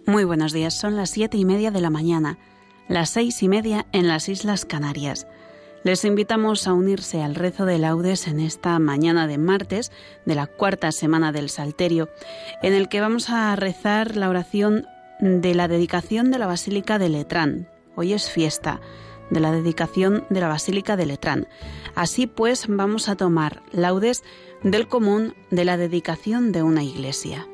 Muy buenos días, son las 7:30 de la mañana, las 6:30 en las Islas Canarias. Les invitamos a unirse al rezo de laudes en esta mañana de martes de la cuarta semana del Salterio, en el que vamos a rezar la oración de la dedicación de la Basílica de Letrán. Hoy es fiesta de la dedicación de la Basílica de Letrán. Así pues, vamos a tomar laudes del común de la dedicación de una iglesia.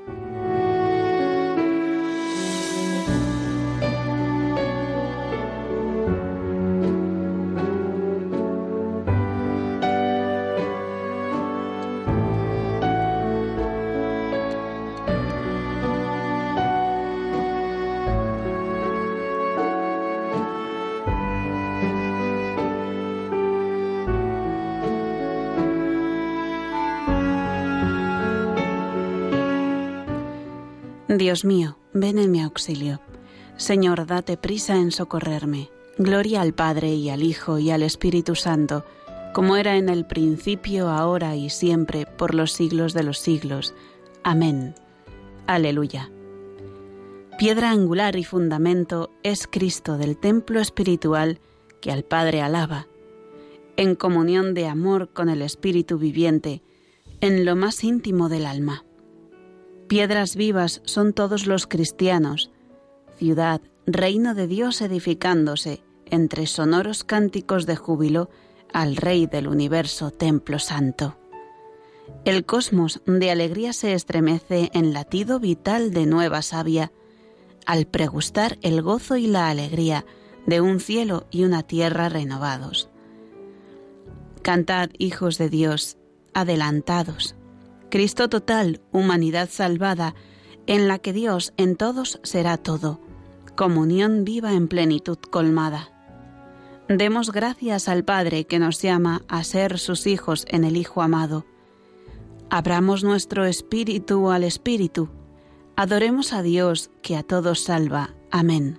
Dios mío, ven en mi auxilio. Señor, date prisa en socorrerme. Gloria al Padre y al Hijo y al Espíritu Santo, como era en el principio, ahora y siempre, por los siglos de los siglos. Amén. Aleluya. Piedra angular y fundamento es Cristo del templo espiritual que al Padre alaba, en comunión de amor con el Espíritu viviente, en lo más íntimo del alma. Piedras vivas son todos los cristianos, ciudad, reino de Dios edificándose, entre sonoros cánticos de júbilo, al Rey del universo, templo santo. El cosmos de alegría se estremece en latido vital de nueva savia, al pregustar el gozo y la alegría de un cielo y una tierra renovados. Cantad, hijos de Dios, adelantados. Cristo total, humanidad salvada, en la que Dios en todos será todo, comunión viva en plenitud colmada. Demos gracias al Padre que nos llama a ser sus hijos en el Hijo amado. Abramos nuestro espíritu al Espíritu. Adoremos a Dios que a todos salva. Amén.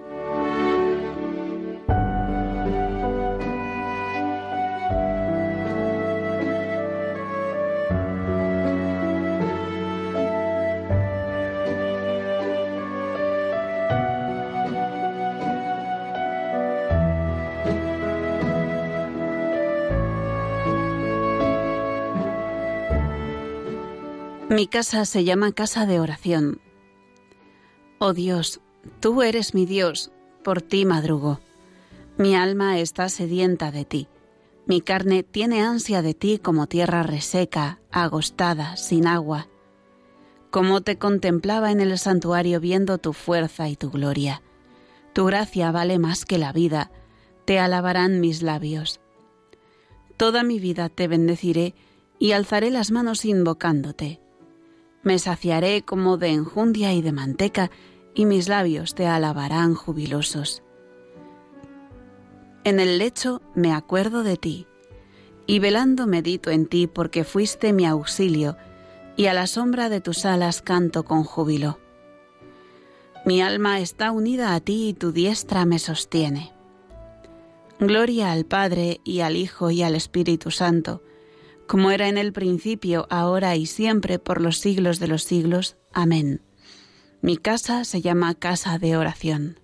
Mi casa se llama casa de oración. Oh Dios, tú eres mi Dios, por ti madrugo. Mi alma está sedienta de ti. Mi carne tiene ansia de ti como tierra reseca, agostada, sin agua. Como te contemplaba en el santuario viendo tu fuerza y tu gloria. Tu gracia vale más que la vida, te alabarán mis labios. Toda mi vida te bendeciré y alzaré las manos invocándote. Me saciaré como de enjundia y de manteca, y mis labios te alabarán jubilosos. En el lecho me acuerdo de ti, y velando medito en ti porque fuiste mi auxilio, y a la sombra de tus alas canto con júbilo. Mi alma está unida a ti y tu diestra me sostiene. Gloria al Padre y al Hijo y al Espíritu Santo, como era en el principio, ahora y siempre, por los siglos de los siglos. Amén. Mi casa se llama casa de oración.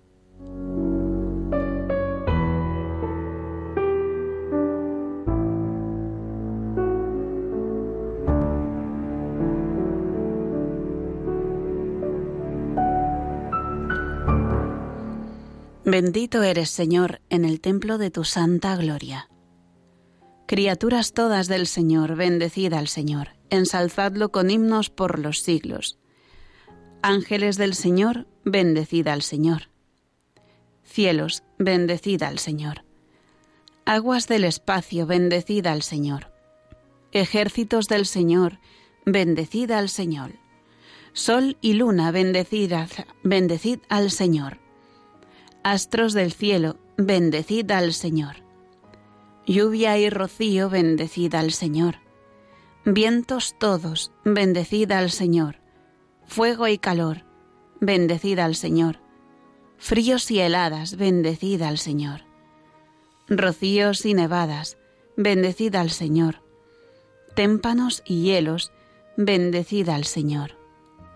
Bendito eres, Señor, en el templo de tu santa gloria. Criaturas todas del Señor, bendecid al Señor, ensalzadlo con himnos por los siglos. Ángeles del Señor, bendecid al Señor. Cielos, bendecid al Señor. Aguas del espacio, bendecid al Señor. Ejércitos del Señor, bendecid al Señor. Sol y luna, bendecid al Señor. Astros del cielo, bendecid al Señor. Lluvia y rocío, bendecid al Señor. Vientos todos, bendecid al Señor. Fuego y calor, bendecid al Señor. Fríos y heladas, bendecid al Señor. Rocíos y nevadas, bendecid al Señor. Témpanos y hielos, bendecid al Señor.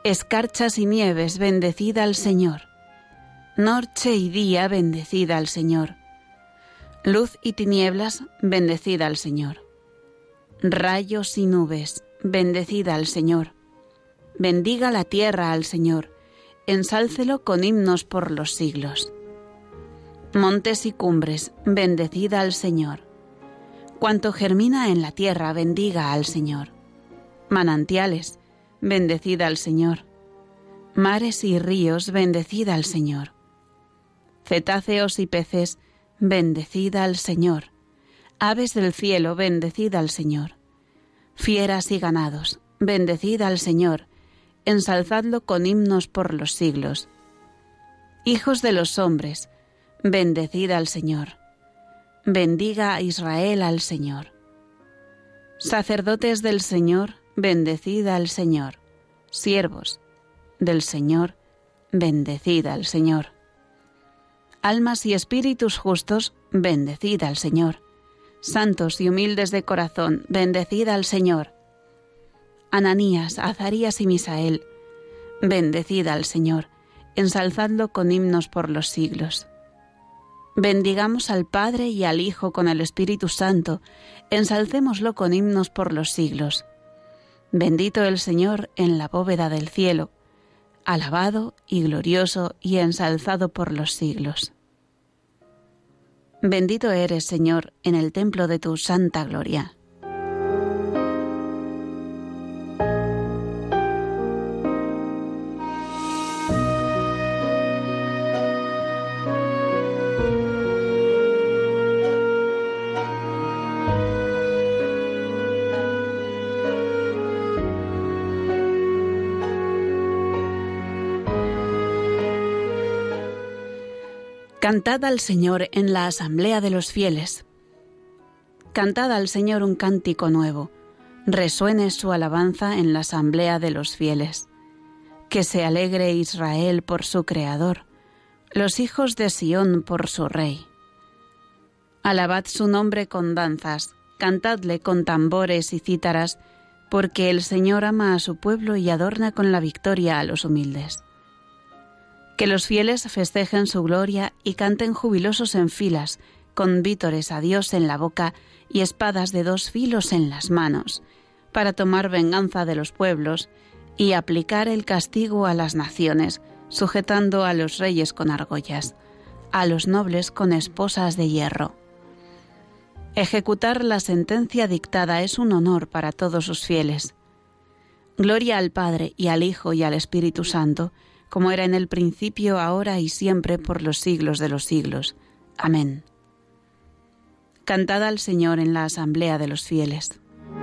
Escarchas y nieves, bendecid al Señor. Noche y día, bendecid al Señor. Luz y tinieblas, bendecid al Señor. Rayos y nubes, bendecid al Señor. Bendiga la tierra al Señor, ensálcelo con himnos por los siglos. Montes y cumbres, bendecid al Señor. Cuanto germina en la tierra, bendiga al Señor. Manantiales, bendecid al Señor. Mares y ríos, bendecid al Señor. Cetáceos y peces, bendecid al Señor. Aves del cielo, bendecid al Señor. Fieras y ganados, bendecid al Señor. Ensalzadlo con himnos por los siglos. Hijos de los hombres, bendecid al Señor. Bendiga a Israel al Señor. Sacerdotes del Señor, bendecid al Señor. Siervos del Señor, bendecid al Señor. Almas y espíritus justos, bendecid al Señor. Santos y humildes de corazón, bendecid al Señor. Ananías, Azarías y Misael, bendecid al Señor. Ensalzadlo con himnos por los siglos. Bendigamos al Padre y al Hijo con el Espíritu Santo, ensalcémoslo con himnos por los siglos. Bendito el Señor en la bóveda del cielo, alabado y glorioso y ensalzado por los siglos. Bendito eres, Señor, en el templo de tu santa gloria. Cantad al Señor en la asamblea de los fieles. Cantad al Señor un cántico nuevo. Resuene su alabanza en la asamblea de los fieles. Que se alegre Israel por su Creador, los hijos de Sión por su Rey. Alabad su nombre con danzas, cantadle con tambores y cítaras, porque el Señor ama a su pueblo y adorna con la victoria a los humildes. Que los fieles festejen su gloria y canten jubilosos en filas, con vítores a Dios en la boca y espadas de 2 filos en las manos, para tomar venganza de los pueblos y aplicar el castigo a las naciones, sujetando a los reyes con argollas, a los nobles con esposas de hierro. Ejecutar la sentencia dictada es un honor para todos sus fieles. Gloria al Padre y al Hijo y al Espíritu Santo, como era en el principio, ahora y siempre, por los siglos de los siglos. Amén. Cantad al Señor en la asamblea de los fieles.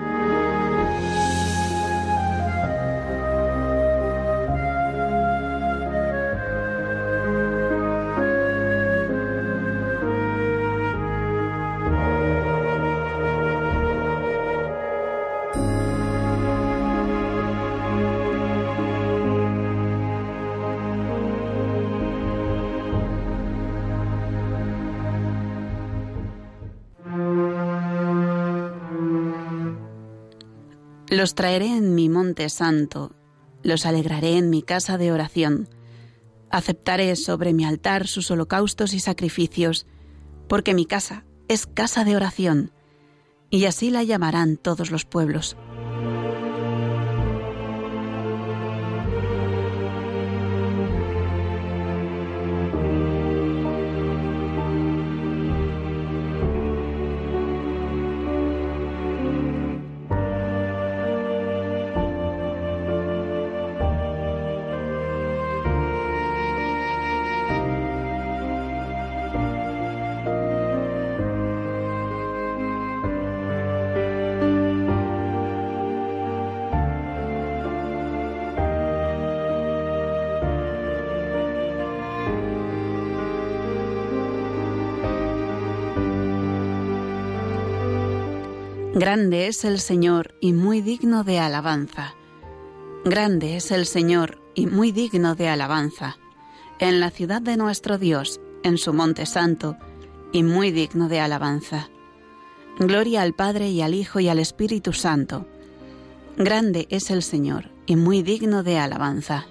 Los traeré en mi monte santo, los alegraré en mi casa de oración. Aceptaré sobre mi altar sus holocaustos y sacrificios, porque mi casa es casa de oración, y así la llamarán todos los pueblos. Grande es el Señor y muy digno de alabanza. Grande es el Señor y muy digno de alabanza. En la ciudad de nuestro Dios, en su monte santo, y muy digno de alabanza. Gloria al Padre y al Hijo y al Espíritu Santo. Grande es el Señor y muy digno de alabanza.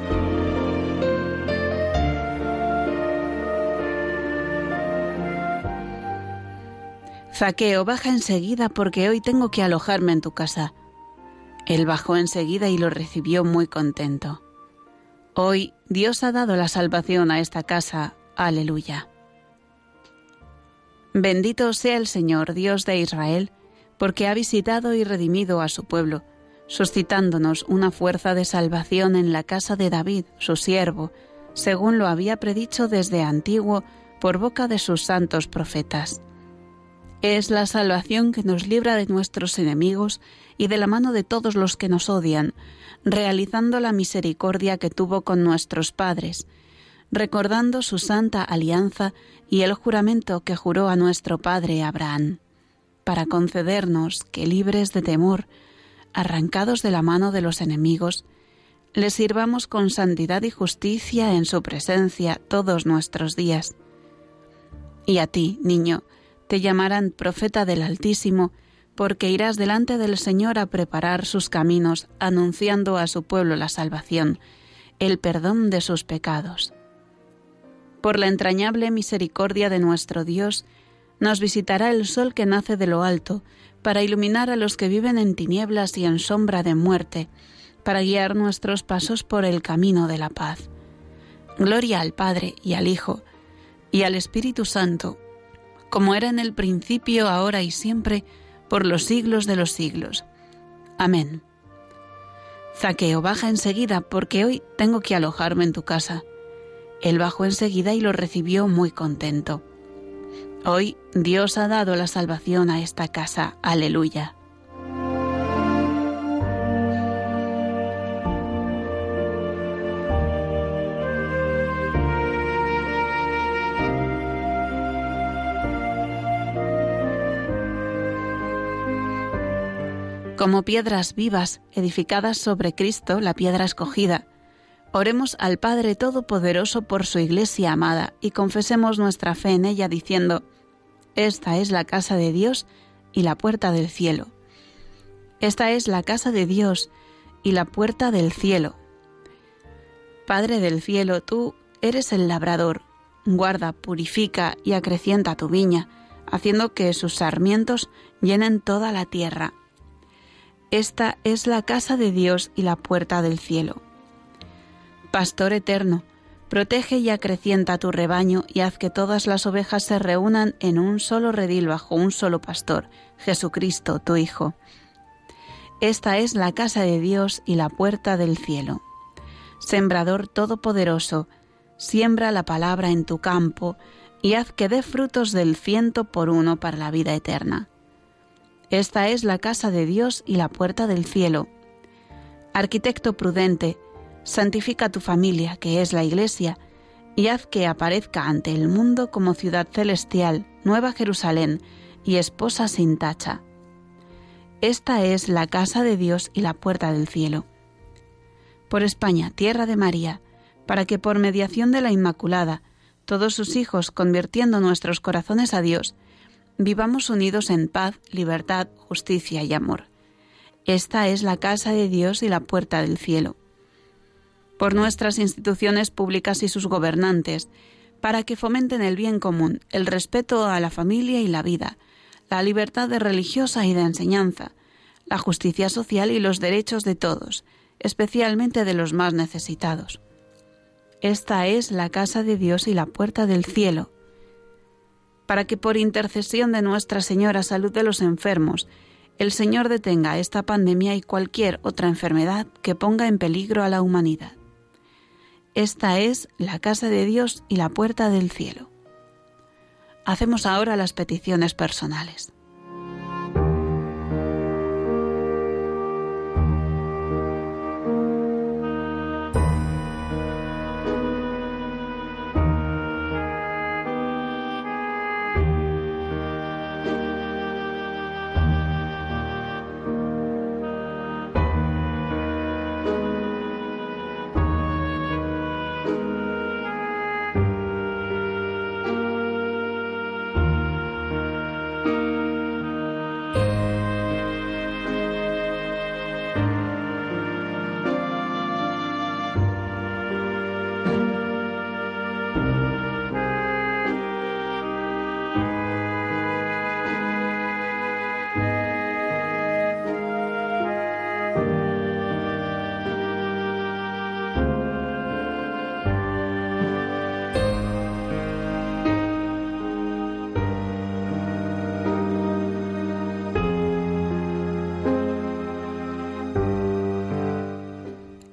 Zaqueo, baja enseguida porque hoy tengo que alojarme en tu casa. Él bajó enseguida y lo recibió muy contento. Hoy Dios ha dado la salvación a esta casa. Aleluya. Bendito sea el Señor, Dios de Israel, porque ha visitado y redimido a su pueblo, suscitándonos una fuerza de salvación en la casa de David, su siervo, según lo había predicho desde antiguo por boca de sus santos profetas. Es la salvación que nos libra de nuestros enemigos y de la mano de todos los que nos odian, realizando la misericordia que tuvo con nuestros padres, recordando su santa alianza y el juramento que juró a nuestro padre Abraham, para concedernos que, libres de temor, arrancados de la mano de los enemigos, le sirvamos con santidad y justicia en su presencia todos nuestros días. Y a ti, niño, te llamarán profeta del Altísimo, porque irás delante del Señor a preparar sus caminos, anunciando a su pueblo la salvación, el perdón de sus pecados. Por la entrañable misericordia de nuestro Dios, nos visitará el sol que nace de lo alto, para iluminar a los que viven en tinieblas y en sombra de muerte, para guiar nuestros pasos por el camino de la paz. Gloria al Padre y al Hijo y al Espíritu Santo, como era en el principio, ahora y siempre, por los siglos de los siglos. Amén. Zaqueo, baja enseguida, porque hoy tengo que alojarme en tu casa. Él bajó enseguida y lo recibió muy contento. Hoy Dios ha dado la salvación a esta casa. Aleluya. Como piedras vivas, edificadas sobre Cristo, la piedra escogida, oremos al Padre Todopoderoso por su Iglesia amada y confesemos nuestra fe en ella diciendo: esta es la casa de Dios y la puerta del cielo. Esta es la casa de Dios y la puerta del cielo. Padre del cielo, tú eres el labrador. Guarda, purifica y acrecienta tu viña, haciendo que sus sarmientos llenen toda la tierra. Esta es la casa de Dios y la puerta del cielo. Pastor eterno, protege y acrecienta tu rebaño y haz que todas las ovejas se reúnan en un solo redil bajo un solo pastor, Jesucristo, tu Hijo. Esta es la casa de Dios y la puerta del cielo. Sembrador todopoderoso, siembra la palabra en tu campo y haz que dé frutos del 100 para la vida eterna. Esta es la casa de Dios y la puerta del cielo. Arquitecto prudente, santifica tu familia, que es la Iglesia, y haz que aparezca ante el mundo como ciudad celestial, Nueva Jerusalén y esposa sin tacha. Esta es la casa de Dios y la puerta del cielo. Por España, tierra de María, para que por mediación de la Inmaculada, todos sus hijos, convirtiendo nuestros corazones a Dios, vivamos unidos en paz, libertad, justicia y amor. Esta es la casa de Dios y la puerta del cielo. Por nuestras instituciones públicas y sus gobernantes, para que fomenten el bien común, el respeto a la familia y la vida, la libertad religiosa y de enseñanza, la justicia social y los derechos de todos, especialmente de los más necesitados. Esta es la casa de Dios y la puerta del cielo. Para que por intercesión de Nuestra Señora Salud de los enfermos, el Señor detenga esta pandemia y cualquier otra enfermedad que ponga en peligro a la humanidad. Esta es la casa de Dios y la puerta del cielo. Hacemos ahora las peticiones personales.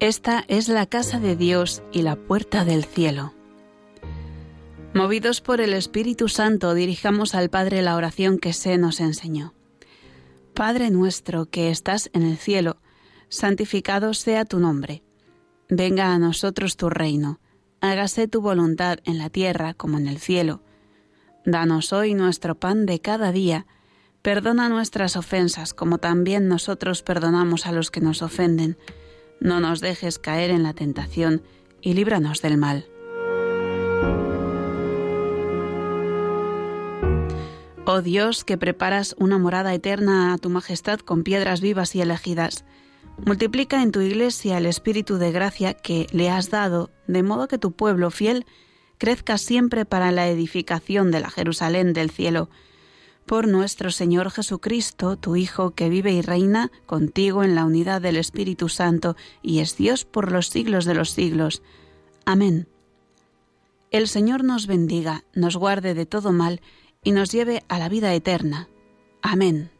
Esta es la casa de Dios y la puerta del cielo. Movidos por el Espíritu Santo, dirijamos al Padre la oración que se nos enseñó. Padre nuestro que estás en el cielo, santificado sea tu nombre. Venga a nosotros tu reino. Hágase tu voluntad en la tierra como en el cielo. Danos hoy nuestro pan de cada día. Perdona nuestras ofensas como también nosotros perdonamos a los que nos ofenden. No nos dejes caer en la tentación y líbranos del mal. Oh Dios, que preparas una morada eterna a tu majestad con piedras vivas y elegidas, multiplica en tu Iglesia el espíritu de gracia que le has dado, de modo que tu pueblo fiel crezca siempre para la edificación de la Jerusalén del cielo. Por nuestro Señor Jesucristo, tu Hijo, que vive y reina contigo en la unidad del Espíritu Santo y es Dios por los siglos de los siglos. Amén. El Señor nos bendiga, nos guarde de todo mal y nos lleve a la vida eterna. Amén.